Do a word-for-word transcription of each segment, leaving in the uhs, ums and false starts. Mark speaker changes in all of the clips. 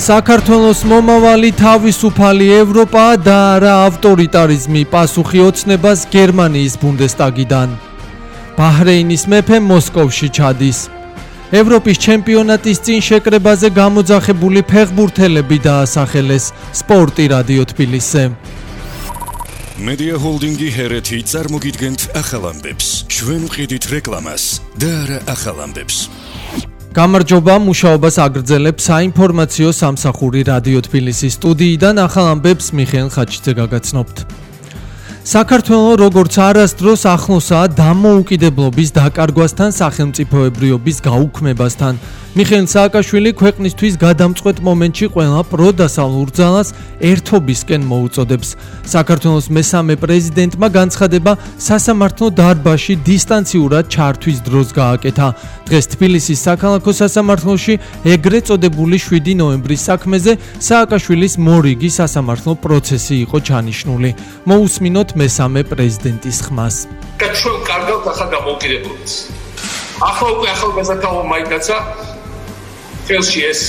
Speaker 1: საქართველოს მომავალი თავისუფალი ევროპა და რა ავტორიტარიზმი პასუხი ოცნებას გერმანიის ბუნდესტაგიდან. ბაჰრეინის მეფე მოსკოვში ჩადის. ევროპის ჩემპიონატის წინ შეკრებაზე გამოძახებული ფეხბურთელები დაასახელეს. სპორტი რადიო თბილისზე.
Speaker 2: Media Holdingi ჰერეთი წარმოგიდგენთ ახალ ამბებს. ჩვენ ვყიდით რეკლამას და არა ახალ ამბებს.
Speaker 1: გამარჯობა, მუშაობას აგრძელებს საინფორმაციო სამსახური რადიო თბილისის სტუდიიდან ახალ ამბებს მიხეილ ხაჩიძე გაგაცნობთ. საქართველო როგორც არასდროს ახლოსაა დამოუკიდებლობის დაკარგვასთან, სახელმწიფოებრიობის გაუქმებასთან. მიხეილ სააკაშვილი ქვეყნისთვის გადამწყვეტ მომენტში ყველა პროდასალურ ძალას ერთობისკენ მოუწოდებს. საქართველოს მესამე პრეზიდენტმა განცხადება სასამართლო დარბაზში დისტანციურად ჩართვის დროს გააკეთა. დღეს თბილისის საქალაქო სასამართლოში ეგრეთ წოდებული შვიდი ნოემბრის საქმეზე სააკაშვილის მორიგი სასამართლო პროცესი იყო ჩანიშნული. მოусმინოთ მესამე პრეზიდენტის ხმას.
Speaker 3: და ჩვენ კარგავთ ახალ დამოუკიდებლობას. ახლა უკვე ახალგაზრდა მაინდაცა ხელში ეს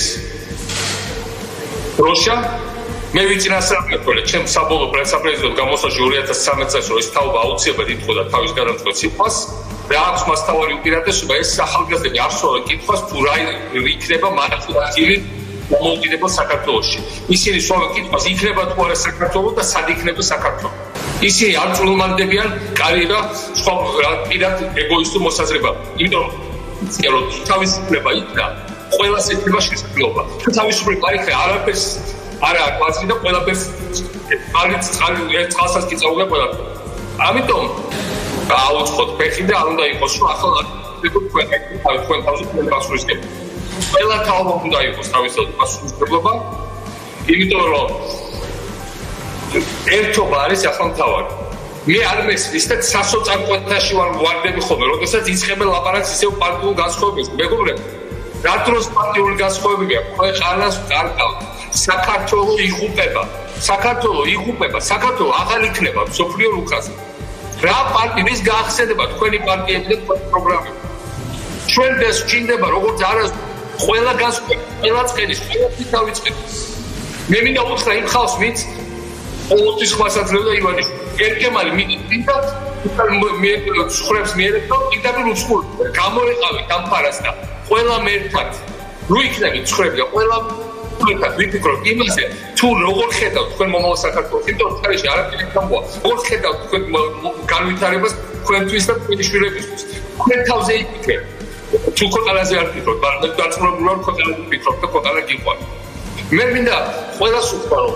Speaker 3: როშა მე ვიწინასწრაფე ჩემ საბოლოო პრეზიდენტ გამოსაში ორი ათას ცხრამეტ წელს რომ ეს თაობა აუცილებლად ითხოვდა თავის განამწყვეტ სიტყვას და აქვს მას თავარი უპირატესობა ეს ახალგაზრდები არ სწორად კითხავს თუ რა იქნება მართლმადიდებელი დამოუკიდებელ საქართველოში. ისინი სწორად კითხავს იქნება თუ არა საქართველო და სად იქნება საქართველო. ისინი არ წვრილმანდებიან კარიერა სხვა პირად ეგოისტურ მოსაზრება. იმიტომ რომ თავისუფლება იქნა ყველას ეთება შესაძლებლობა. თუ თავისუფლება არ იქნა არაფერს არა კვაცრი და ყველაფერს არც წყალი ერთ წყალსაც კი წაუგა ყველაფერს. ამიტომ გააუწყოთ ფეხი და არ უნდა იყოს რომ ახლა თქვენ თქვენ თავისუფლება პასუხისმგებლობა. ყველა თაობა უნდა იყოს თავისუფლება პასუხისმგებლობა. იმიტომ რომ ერთობა არის ახლა მთავარი. მე არ მესმის და სასოწარკვეთაში ვარ ვარდები ხოლმე, როდესაც იწყებენ ლაპარაკს ისევ პარტიულ განსხვავებებს. მეგობრებო, რა დროს პარტიული განსხვავებებია? ქვეყანას კარგავთ. საქართველო იღუპება. საქართველო იღუპება. საქართველო აღარ იქნება მსოფლიო რუკაზე. რა პარტიის გაახსენება თქვენი პარტიები და თქვენი პროგრამები. ჩვენ ეს გვჭირდება როგორც არა ყველა განსხვავება, ყველა წელის, ყველა თავიწყებს. მე მინდა უთხრა იმ ხალხს, ვინც ყოველთვის ხმასაძლევდა ივანიშვილი. ერგემალი მინდა მე ხრებს მიერებდა პირდაპირ უცხოურ გამორეყავით ამ ფარას და ყველა მერთან რო იქნები ხრები და ყველა ერთად ვიფიქროთ იმაზე თუ როგორ ხედავთ თქვენ მომავალ საქართველოს იმიტომ რომ ხარეში არაფერი გამოა როგორ ხედავთ თქვენ განვითარებას თქვენთვის და თქვენი შვილებისთვის თქვენ თავზე იფიქრეთ თუ ქვეყანაზე არ ფიქრობთ მაგრამ დაწუნებული ვარ ქვეყანაზე ვფიქრობ და ქვეყანა გიყვარს მე მინდა ყველას უთხრა რომ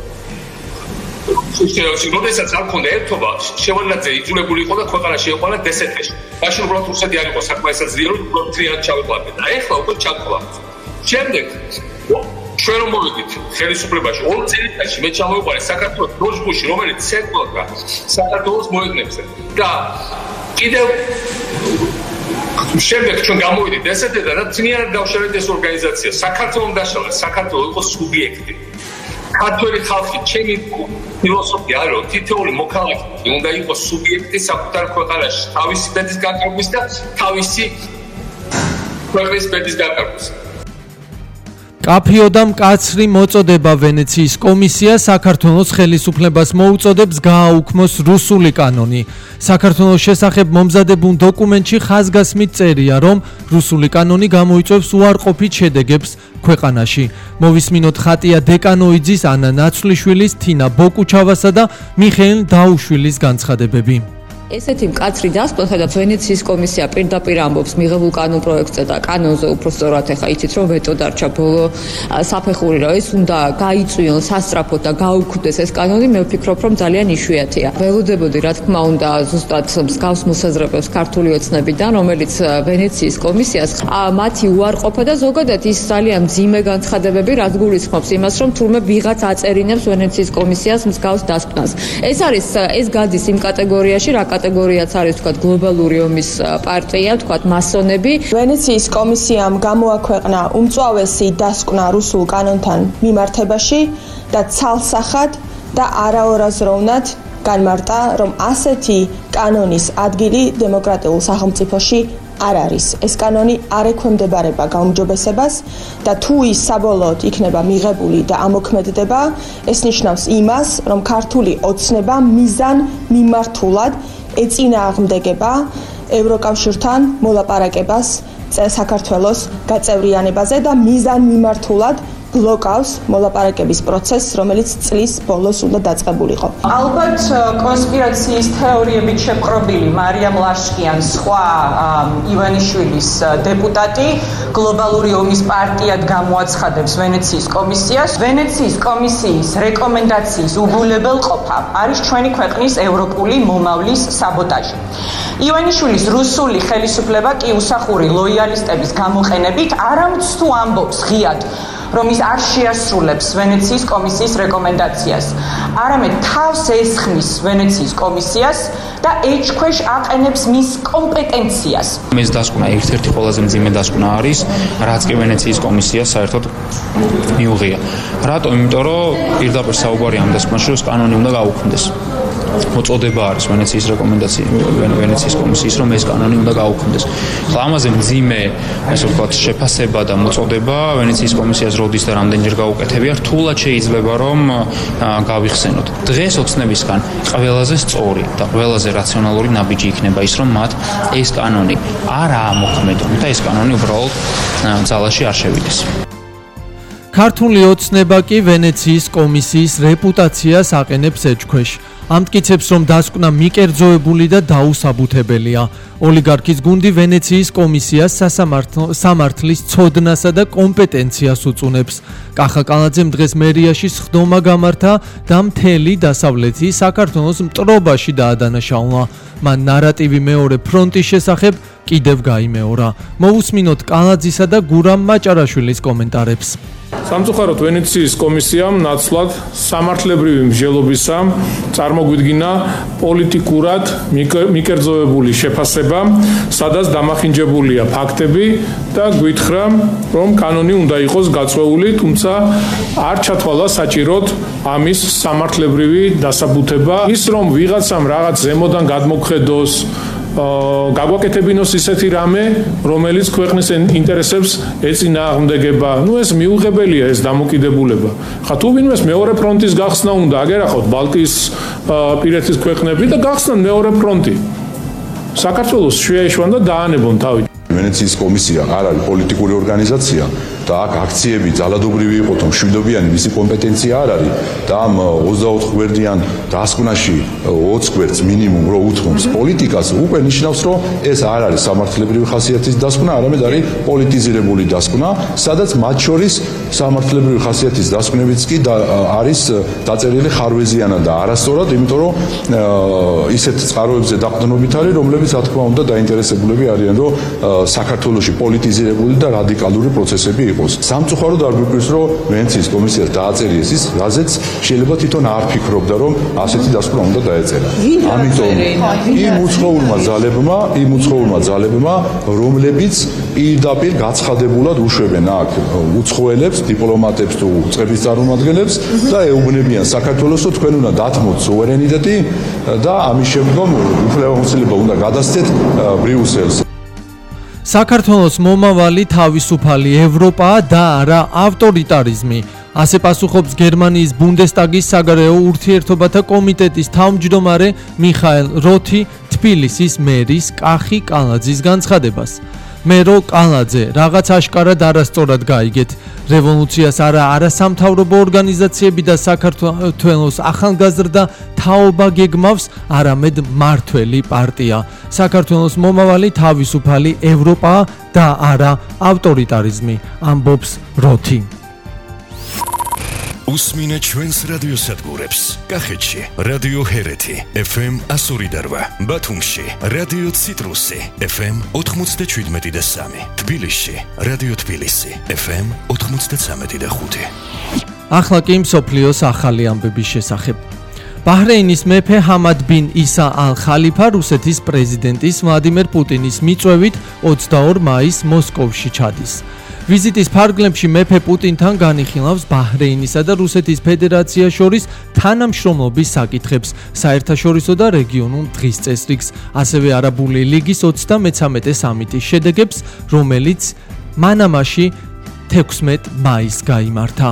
Speaker 3: როდესაც არ ქონდა ერთობა, შევარდნაძე იძულებული იყო და ქვეყანა შეიყვანა დსთ-ში. მაშინ უბრალოდ რუსეთი არ იყო საკმაოდ ძლიერი, რომ ტრიად ჩავიყვანდა. და ეხლა უკვე ჩავიყვანთ. შემდეგ ჩვენ რომ მოვიდით ხელისუფლებაში ორ წელიწადში მე ჩამოვიყვანე საქართველოს დროშბუში, რომელიც ცეკვდა საქართველოს მოედნებზე. და კიდევ შემდეგ ჩვენ გამოვიდით დსთ-დან და ძლიერ დავშალეთ ეს ორგანიზაცია. საქართველოს დაშალა, საქართველოს იყო სუბიექტი. ქართველი ხალხი ჩემი ფილოსოფია არის რომ თითოეული მოქალაქე უნდა იყოს სუბიექტი საკუთარ ქვეყანაში თავისი ბედის გაკარგვის და თავისი ქვეყნის ბედის გაკარგვის.
Speaker 1: კაფიო და მკაცრი მოწოდება ვენეციის კომისია საქართველოს ხელისუფლებას მოუწოდებს გააუქმოს რუსული კანონი. საქართველოს შესახებ მომზადებულ დოკუმენტში ხაზგასმით წერია, რომ რუსული კანონი გამოიწვევს უარყოფით შედეგებს ქვეყანაში. მოვისმინოთ ხატია დეკანოიძის, ანა ნაცვლიშვილის, თინა ბოკუჩავასა და მიხეილ დაუშვილის განცხადებები.
Speaker 4: ესეთი მკაცრი დასკვნა, სადაც ვენეციის კომისია პირდაპირ ამბობს მიღებულ კანონ პროექტზე და კანონზე უფრო სწორად ეხა იცით რომ ვეტო დარჩა ბოლო საფეხური რომ ეს უნდა გაიწვიონ სასწრაფოდ და გაუქმდეს ეს კანონი მე ვფიქრობ რომ ძალიან იშვიათია. ველოდებოდი რა თქმა უნდა ზუსტად მსგავს მოსაზრებებს ქართული ოცნებიდან რომელიც ვენეციის კომისიას მათი უარყოფა და ზოგადად ის ძალიან მძიმე განცხადებები რაც გულისხმობს იმას რომ თურმე ვიღაც აწერინებს ვენეციის კომისიას მსგავს დასკვნას. ეს არის ეს გადის იმ კატეგორიაში რა კატეგორიაც არის თქვა გლობალური ომის პარტია, თქვა მასონები.
Speaker 5: ვენეციის კომისიამ გამოაქვეყნა უმწვავესი დასკვნა რუსულ კანონთან მიმართებაში და ცალსახად და არაორაზროვნად განმარტა, რომ ასეთი კანონის ადგილი დემოკრატიულ სახელმწიფოში არ არის. ეს კანონი არ ექვემდებარება გაუმჯობესებას და თუ ის საბოლოოდ იქნება მიღებული და ამოქმედდება, ეს ნიშნავს იმას, რომ ქართული ოცნება მიზან მიმართულად ეწინააღმდეგება ევროკავშირთან მოლაპარაკებას საქართველოს გაწევრიანებაზე და მიზან მიმართულად ბლოკავს მოლაპარაკების პროცესს, რომელიც წლის ბოლოს უნდა დაწყებულიყო.
Speaker 6: ალბათ კონსპირაციის თეორიებით შეპყრობილი მარიამ ლაშკიან სხვა ივანიშვილის დეპუტატი გლობალური ომის პარტიად გამოაცხადებს ვენეციის კომისიას. ვენეციის კომისიის რეკომენდაციის უბულებელყოფა არის ჩვენი ქვეყნის ევროპული მომავლის საბოტაჟი. ივანიშვილის რუსული ხელისუფლება კი უსახური ლოიალისტების გამოყენებით არამც თუ ამბობს ღიად რომ ის არ შეასრულებს ვენეციის კომისიის რეკომენდაციას. არამედ თავს ესხმის ვენეციის კომისიას და ეჭქვეშ აყენებს მის კომპეტენციას.
Speaker 7: ეს დასკვნა ერთ-ერთი ყველაზე მძიმე დასკვნა არის, რაც კი ვენეციის კომისიას საერთოდ მიუღია. რატომ? იმიტომ რომ პირდაპირ საუბარია ამ დასკვნაში, რომ კანონი უნდა გაუქმდეს. მოწოდება არის ვენეციის რეკომენდაცია ვენეციის კომისიის, რომ ეს კანონი უნდა გაუქმდეს. ხლა ამაზე მძიმე, ასე ვთქვათ, შეფასება და მოწოდება ვენეციის კომისიას როდის და რამდენჯერ გაუკეთებია, რთულად შეიძლება რომ გავიხსენოთ. დღეს ოცნებისგან ყველაზე სწორი და ყველაზე რაციონალური ნაბიჯი იქნება ის, რომ მათ ეს კანონი არ აამოქმედონ და ეს კანონი უბრალოდ ძალაში არ შევიდეს.
Speaker 1: ქართული ოცნება კი ვენეციის კომისიის რეპუტაციას აყენებს ეჭქვეშ. ამტკიცებს, რომ დასკვნა მიკერძოებული და დაუსაბუთებელია. ოლიგარქის გუნდი ვენეციის კომისიას სამართლის ცოდნასა და კომპეტენციას უწუნებს. კახა კალაძემ დღეს მერიაში სხდომა გამართა და მთელი დასავლეთი საქართველოს მტრობაში დაადანაშაულა. მან ნარატივი მეორე ფრონტის შესახებ კიდევ გაიმეორა. მოვუსმინოთ კალაძისა და გურამ მაჭარაშვილის კომენტარებს.
Speaker 8: სამწუხაროდ ვენეციის კომისიამ ნაცვლად სამართლებრივი მსჯელობისა წარმოგვიდგინა პოლიტიკურად მიკერძოებული შეფასება, სადაც დამახინჯებულია ფაქტები და გვითხრა, რომ კანონი უნდა იყოს გაწვეული, თუმცა არ ჩათვალა საჭიროდ ამის სამართლებრივი დასაბუთება. ის რომ ვიღაცამ რაღაც ზემოდან გადმოგხედოს, გაგვაკეთებინოს ისეთი რამე, რომელიც ქვეყნის ინტერესებს ეწინააღმდეგება. ნუ ეს მიუღებელია ეს დამოკიდებულება. ხა თუ ვინმეს მეორე ფრონტის გახსნა უნდა, აგერახოთ ბალტიის პირეთის ქვეყნები და გახსნან მეორე ფრონტი. საქართველოს შეეშვან და დაანებონ თავი.
Speaker 9: ვენეციის კომისია არ არის პოლიტიკური ორგანიზაცია და აქ აქციები ძალადობრივი იყო, თუ მშვიდობიანი მისი კომპეტენცია არ არის და ამ ოცდაოთხ გვერდიან დასკვნაში ოცი გვერდს მინიმუმ რო უთმობს პოლიტიკას, უკვე ნიშნავს, რომ ეს არ არის სამართლებრივი ხასიათის დასკვნა, არამედ არის პოლიტიზირებული დასკვნა, სადაც მათ შორის სამართლებრივი ხასიათის დასკვნებიც კი არის დაწერილი ხარვეზიანად და არასწორად, იმიტომ რომ ისეთ წყაროებზე დაყრდნობით არის, რომლებიც რა თქმა უნდა დაინტერესებულები არიან, რომ საქართველოში პოლიტიზირებული და რადიკალური პროცესები იყოს. სამწუხაროდ არ გვიკვირს, რომ ვენეციის კომისიას დააწერიეს ის, რაზეც შეიძლება თვითონ არ ფიქრობდა, რომ ასეთი დასკვნა უნდა დაეწერა. ამიტომ იმ უცხოურმა ძალებმა, იმ უცხოურმა ძალებმა, რომლებიც პირდაპირ გაცხადებულად უშვებენ აქ უცხოელებს, დიპლომატებს თუ წრების წარმომადგენლებს და ეუბნებიან საქართველოს, რომ თქვენ უნდა დათმოთ სუვერენიტეტი და ამის შემდგომ უფლებამოსილება უნდა გადასცეთ ბრიუსელს.
Speaker 1: საქართველოს მომავალი თავისუფალი ევროპაა და არა ავტორიტარიზმი. ასე პასუხობს გერმანიის ბუნდესტაგის საგარეო ურთიერთობათა კომიტეტის თავმჯდომარე მიხაელ როთი თბილისის მერის კახი კალაძის განცხადებას. მერო კალაძე, რაღაც აშკარად არასწორად გაიგეთ. რევოლუციას არა არასამთავრობო ორგანიზაციები და საქართველოს ახალგაზრდა თაობა გეგმავს, არამედ მართველი პარტია. საქართველოს მომავალი თავისუფალი ევროპაა და არა ავტორიტარიზმი, ამბობს როთი.
Speaker 2: უსმინე ჩვენს რადიოსადგურებს. კახეთში რადიო ჰერეთი ეფ ემ ასორი და რვა, ბათუმში რადიო ციტრუსი ეფ ემ ოთხმოცდაშვიდმეტი და სამი, თბილისში რადიო თბილისი ეფ ემ ოთხმოცდაცამეტი და ხუთი.
Speaker 1: ახლა კი მსოფლიოს ახალი ამბების შესახებ. ბაჰრეინის მეფე ჰამად ბინ ისა ალ-ხალიფა რუსეთის პრეზიდენტის ვლადიმერ პუტინის მიწვევით ოცდაორ მაისს მოსკოვში ჩადის. ვიზიტის ფარგლებში მეფე პუტინთან განიხილავს ბაჰრეინისა და რუსეთის ფედერაციას შორის თანამშრომლობის საკითხებს, საერთაშორისო და რეგიონულ დღის წესრიგს, ასევე არაბული ლიგის ოცდამეცამეტე სამიტის შედეგებს, რომელიც მანამაში თექვსმეტ მაისს გაიმართა.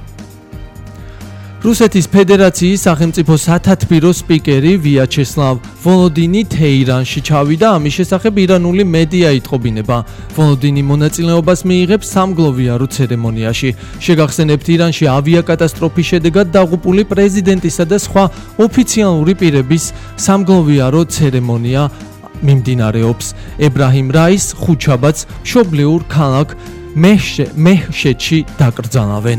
Speaker 1: რუსეთის ფედერაციის სახელმწიფო სათათბირო სპიკერი ვიაჩესლავ ვოლოდინი თეირანში ჩავიდა, ამის შესახებ ირანული მედია იტყობინება. ვოლოდინი მონაწილეობას მიიღებს სამგლოვიარო ცერემონიაში. შეგახსენებთ, ირანში ავიაკატასტროფის შედეგად დაღუპული პრეზიდენტისა და სხვა ოფიციალური პირების სამგლოვიარო ცერემონია მიმდინარეობს. ებრაჰიმ რაის ხუჩაბაც მშობლიურ ქალაქ მეჰშეთში დაკრძალავენ.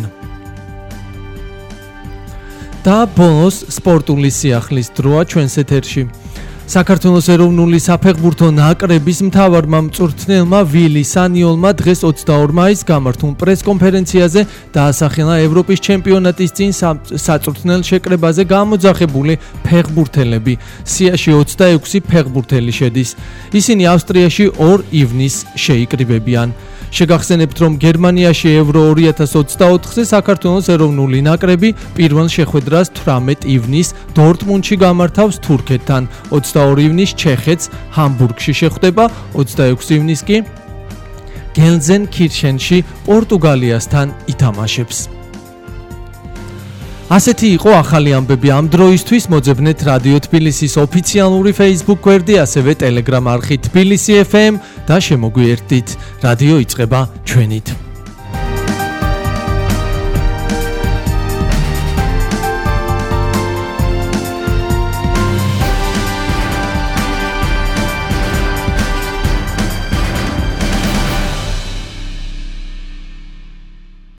Speaker 1: და ბონოს სპორტული სიახლის დროა ჩვენს ეთერში. საქართველოს ეროვნული საფეხბურთო ნაკრების მთავარმა მწვრთნელმა ვილი სანიოლმა დღეს ოცდაორ მაისს გამართულ პრესკონფერენციაზე დაასახელა ევროპის ჩემპიონატის წინ საწვრთნელ შეკრებაზე გამოძახებული ფეხბურთელები. სიაში ოცდაექვსი ფეხბურთელი შედის. ისინი ავსტრიაში ორ ივნისს შეიკრიბებიან. შეგახსენებთ, რომ გერმანიაში ევრო ორი ათას ოცდაოთხზე საქართველოს ეროვნული ნაკრები პირველ შეხვედრას თვრამეტ ივნისს დორტმუნდში გამართავს თურქეთთან, ოცდაორი ივნისს ჩეხეთს ჰამბურგში შეხვდება, ოცდაექვსი ივნისს კი გელზენკირხენში პორტუგალიასთან ითამაშებს. ასეთი იყო ახალი ამბები ამ დროისთვის. მოძებნეთ რადიო თბილისის ოფიციალური Facebook გვერდი, ასევე Telegram არხი თბილისი ეფ ემ და შემოგვიერთდით. რადიო იწყება ჩვენით.